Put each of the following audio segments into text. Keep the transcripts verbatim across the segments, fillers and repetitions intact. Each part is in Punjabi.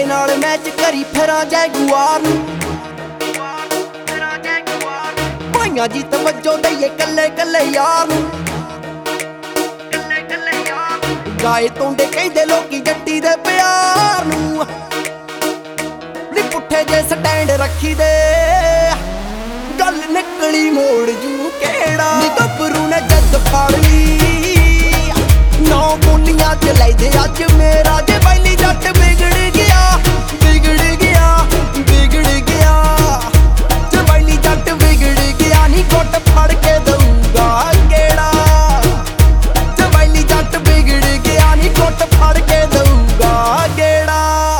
ਤੇਰੇ ਨਾਲ ਮੈਚ ਕਰੀ ਫਿਰਾਂ ਜੈਗੁਆਰ ਨੂੰ ਭਾਈਆਂ ਜੀ ਤਵੱਜੋ ਦਈਏ ਕੱਲੇ ਕੱਲੇ ਯਾਰ ਨੂੰ ਗਾਏ ਤੋਂਡੇ ਕਹਿੰਦੇ ਲੋਕੀ ਜੱਟੀ ਦੇ ਪਿਆਰ ਨੂੰ ਨੀ ਪੁੱਠੇ ਜੇ ਸਟੈਂਡ ਰੱਖੀ ਦੇ ਗੱਲ ਨਿਕਲੀ ਮੋੜ ਜੂ ਕਿਹੜਾ ਨੀ ਗੱਭਰੂ ਨੇ ਜੱਦ ਫੜ ਲਈ ਨੌ ਬੋਲੀਆਂ ਚ ਲੈਦੇ ਅੱਜ ਮੇਰਾ ਜੇ ਬੈਲੀ ਜੱਟ ਵਿਗੜ ਗਿਆ ਵਿਗੜ ਗਿਆ ਵਿਗੜ ਗਿਆ ਜੇ ਬੈਲੀ ਜੱਟ ਵਿਗੜ ਗਿਆ ਨੀ ਗੁੱਟ ਫੜ ਕੇ ਦਊਗਾ ਕਿਹੜਾ ਜੇ ਬੈਲੀ ਜੱਟ ਵਿਗੜ ਗਿਆ ਨੀ ਗੁੱਟ ਫੜ ਕੇ ਦਊਗਾ ਕਿਹੜਾ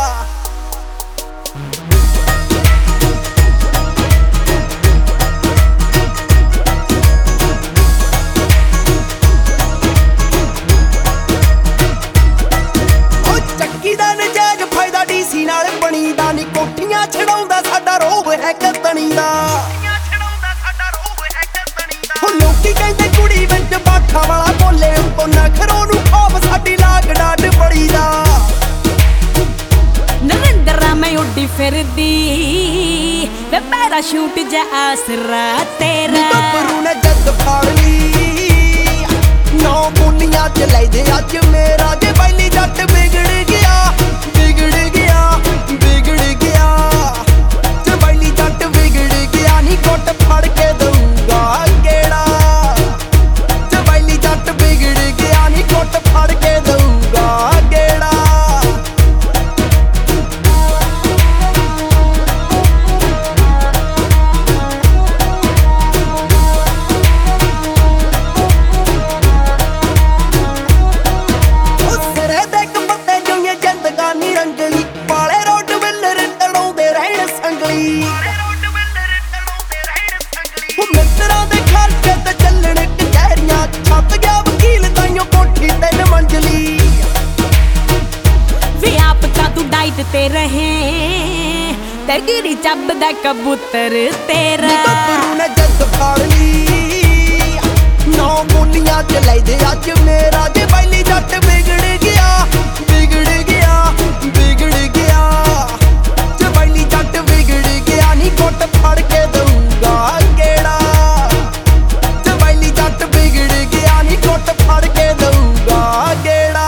ਨਾਲ ਬਣੀ ਦਾ ਨੀ ਕੋਠੀਆਂ ਛਡਾਉਂਦਾ ਸਾਡਾ ਰੋਬ ਹੈ ਕਤਣੀ ਦਾ ਹੁਣ ਲੋਕੀ ਕਹਿੰਦੇ ਕੁੜੀ ਵਿੱਚ ਬਾਠਾ ਵਾਲਾ ਬੋਲੇ ਉੱਤੋਂ ਨਖਰੋਂ ਨੂੰ ਖੋਬ ਸਾਡੀ ਲਾਗ ਡਾਡ ਬੜੀ ਦਾ ਨਰਿੰਦਰਾ ਮੈਂ ਉੱਡੀ ਫਿਰਦੀ ਵੇ ਪੈਰਾਸ਼ੂਟ ਜਾ ਆਸਰਾ ਤੇਰਾ ਗੱਭਰੂ ਨੇ ਜੱਦ ਫੜ ਲਈ ਨੌ ਬੋਲੀਆਂ ਚ ਲੈਦੇ ਅੱਜ ਮੇਰਾ ਜੇ ਬੈਲੀ ਜੱਟ ਵਿਗੜ ਗਿਆ ਵਿਗੜ ਗਿਆ ਵਿਗੜ ਗਿਆ ਜੇ ਬੈਲੀ ਜੱਟ ਵਿਗੜ ਗਿਆ ਨੀ ਗੁੱਟ ਫੜ ਕੇ ਦਊਗਾ ਕਿਹੜਾ ਜੇ ਬੈਲੀ ਜੱਟ ਵਿਗੜ ਗਿਆ ਨੀ ਗੁੱਟ ਫੜ ਕੇ ਦਊਗਾ ਕਿਹੜਾ ਰੰਗਲੀ ਵਾਲੇ ਰੋਡ ਵਿਲਰ ਤੜਾਉਂਦੇ ਰਹਿਣ ਸੰਗਲੀ ਉਹ ਮਿੱਤਰਾਂ ਦੇ ਖਰਚੇ ਤੇ ਚੱਲਣ ਕਚਹਿਰੀਆਂ ਛੱਤ ਗਿਆ ਵਕੀਲ ਤਾਈਓ ਕੋਠੀ ਤਿੰਨ ਮੰਜ਼ਲੀ ਵੇ ਆਪ ਤਾਂ ਤੂੰ ਡਾਈਟ ਤੇ ਰਹੇ ਤੇ ਗਿਰੀ ਚੱਬਦਾ ਕਬੂਤਰ ਤੇਰਾ ਗੱਭਰੂ ਨੇ ਜੱਦ ਫੜ ਲਈ ਨੌ ਬੋਲੀਆਂ ਚ ਲੈਦੇ ਅੱਜ ਮੇਰਾ ਜੇ ਬੈਲੀ ਜੱਟ ਵਿਗੜ ਗਿਆ ਵਿਗੜ ਗਿਆ ਵਿਗੜ ਗਿਆ ਜੇ ਬੈਲੀ ਜੱਟ ਵਿਗੜ ਗਿਆ ਨੀ ਗੁੱਟ ਫੜ ਕੇ ਦਊਗਾ ਕਿਹੜਾ ਜੇ ਬੈਲੀ ਜੱਟ ਵਿਗੜ ਗਿਆ ਨੀ ਗੁੱਟ ਫੜ ਕੇ ਦਊਗਾ ਕਿਹੜਾ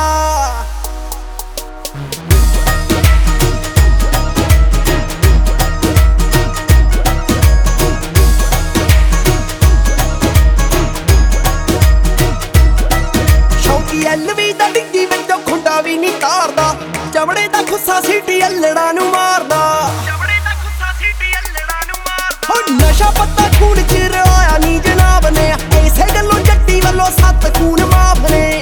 ਸ਼ੌਕੀ ਐਲਵੀ ਦਾ ਡਿੱਗੀ ਵਿੱਚੋਂ ਖੁੰਡਾ ਵੀ ਨਹੀਂ ਤਾਰਦਾ ਚਮੜੇ ਦਾ ਖੁੱਸਾ ਸੀਟੀ ਅਲੜਾ ਨੂੰ ਮਾਰਦਾ ਚਮੜੇ ਦਾ ਖੁੱਸਾ ਸੀਟੀ ਅਲੜਾ ਨੂੰ ਮਾਰਦਾ ਹੋ ਨਸ਼ਾ ਪੱਤਾ ਖੂਨ ਚ ਰਲਾਇਆ ਨੀ ਜਨਾਬ ਨੇ ਐਸੇ ਗੱਲੋਂ ਜੱਟੀ ਵੱਲੋਂ ਸੱਤ ਖੂਨ ਮਾਫ ਨੇ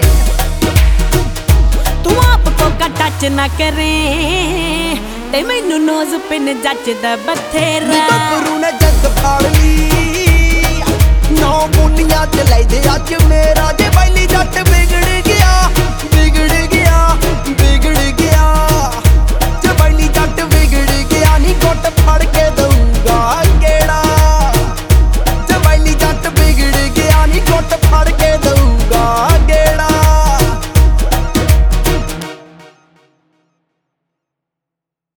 ਤੂੰ ਆਪ ਕੋ ਟੱਚ ਨਾ ਕਰੇ ਤੇ ਮੈਨੂੰ ਨੋਜ਼ ਪਿੰਨ ਜੱਚਦਾ ਬਥੇਰਾ ਗੱਭਰੂ ਨੇ ਜੱਦ ਫੜ ਲਈ ਨੌ ਬੋਲੀਆਂ ਚ ਲੈਦੇ ਅੱਜ ਮੇਰਾ ਜੇ ਬੈਲੀ ਜੱਟ ਵਿਗੜ ਗਿਆ ਵਿਗੜ ਗਿਆ ਵਿਗੜ ਗਿਆ